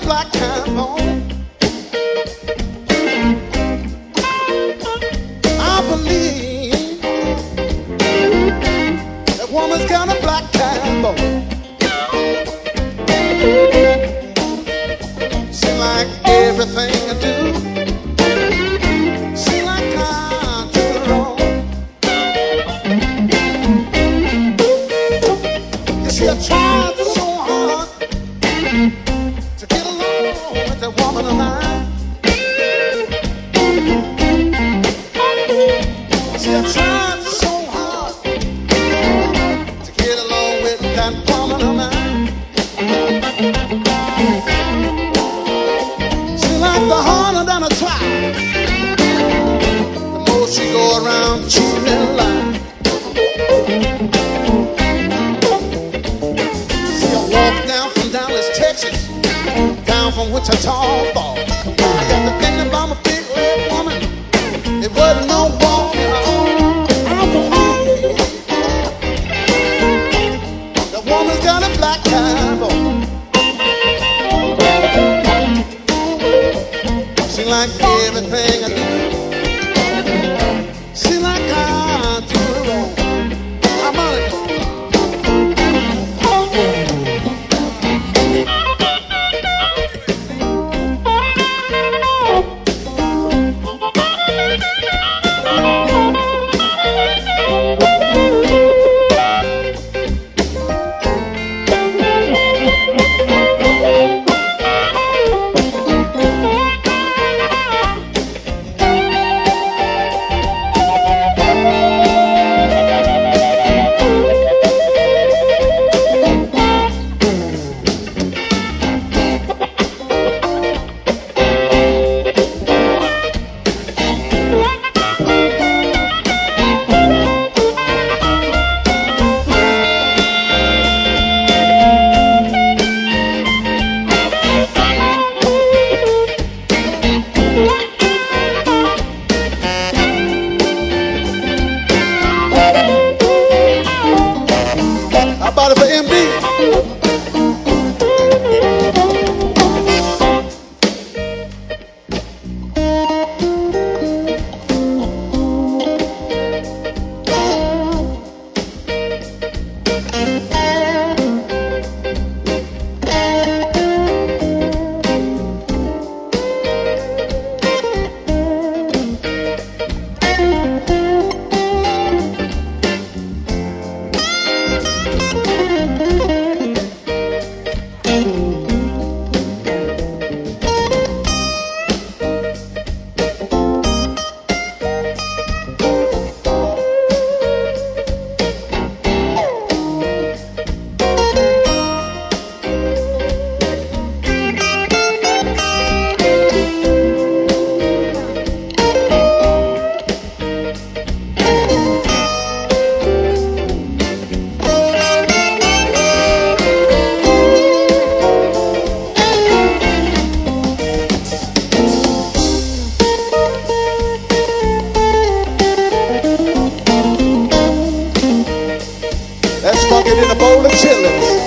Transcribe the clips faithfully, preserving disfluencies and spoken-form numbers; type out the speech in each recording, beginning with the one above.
black time on. I believe that woman's got a black time on. Seem like everything I do, seem like I do it wrong. You see, I tried so hard to get along with that woman of mine. See, I tried so hard to get along with that woman of mine. See, like the harder that I try, the more she go around cheating and lying. See, I walk down from Dallas, Texas, down from Wichita Falls. I got the thing about my big leg woman. It wasn't no walking on. I believe the woman's got a black time on. Seem like everything I do, seem like I do it wrong. I'm on it. How about it for M D? Let's funk it in a bowl of chillins.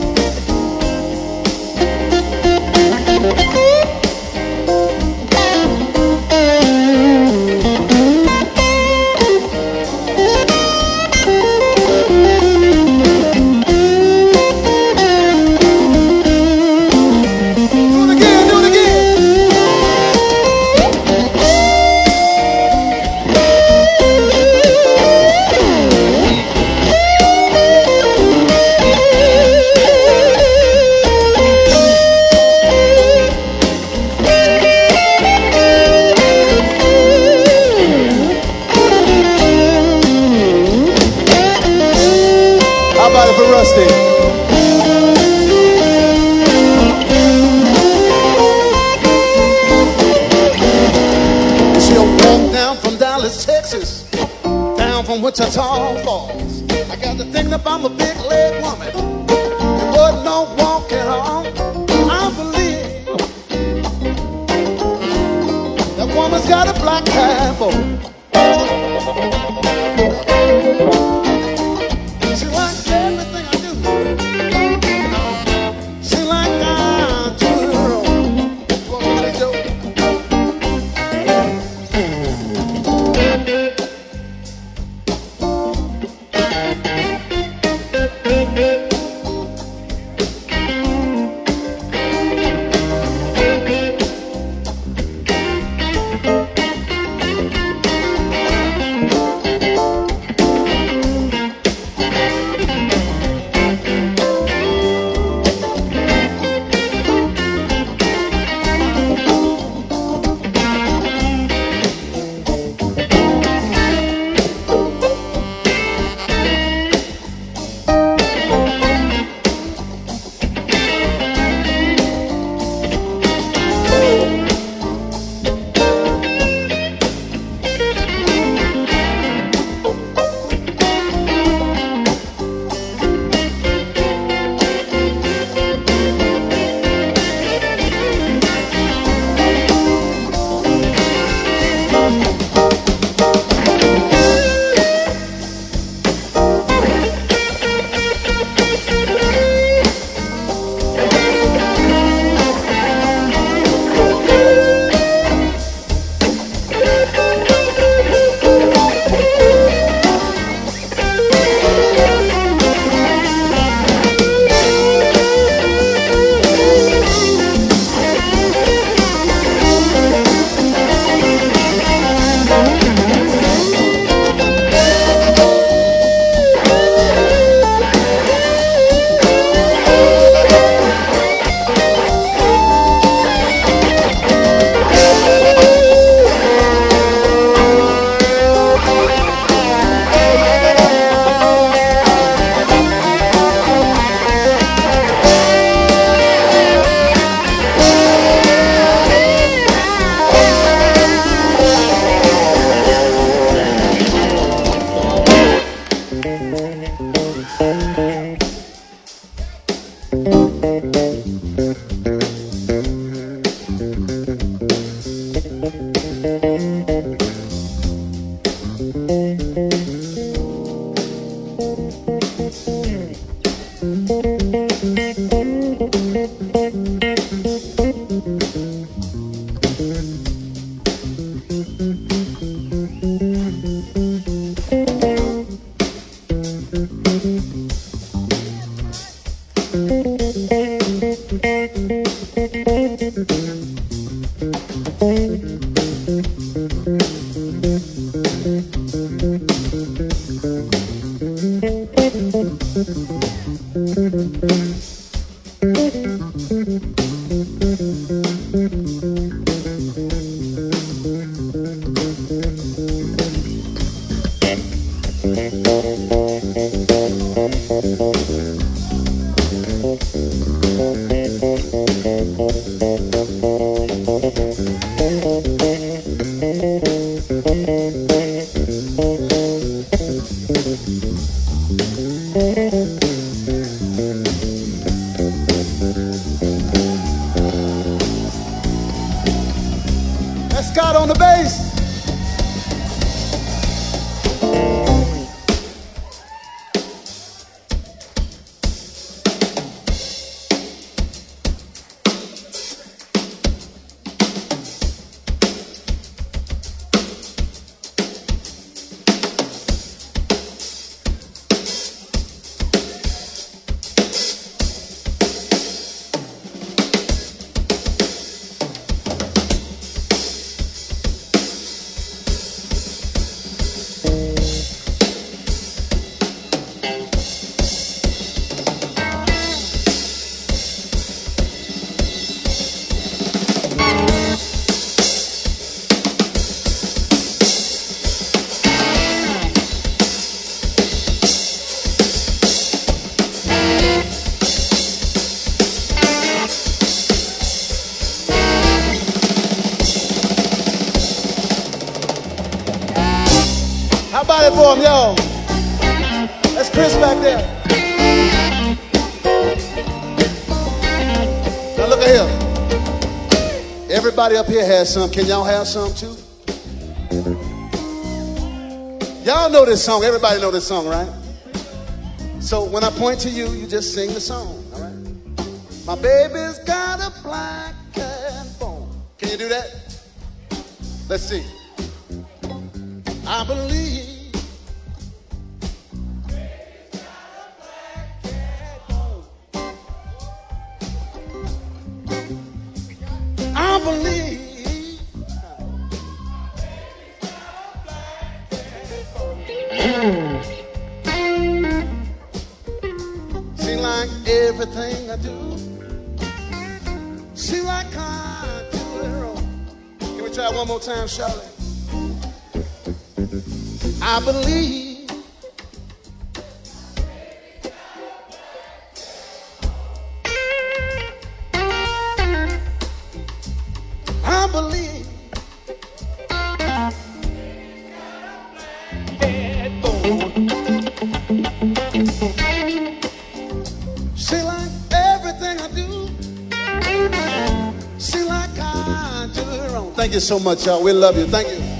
How about it for Rusty? She'll walk down from Dallas, Texas, down from Wichita Falls. I got to thinking about my big leg woman. It wasn't no walking on. I believe that woman's got a black cap on. She likes everything I do. She like I do it wrong. That's Scott on the bass. How about it for him, y'all? That's Chris back there. Now look at here. Everybody up here has some. Can y'all have some too? Y'all know this song. Everybody know this song, right? So when I point to you, you just sing the song, all right? My baby's got a black cat bone. Can you do that? Let's see. I believe I believe seem like everything I do seem like I do it wrong. Can we try one more time, Charlotte? I believe I believe see like everything I do see like I do it wrong. Thank you so much, y'all. We love you. Thank you.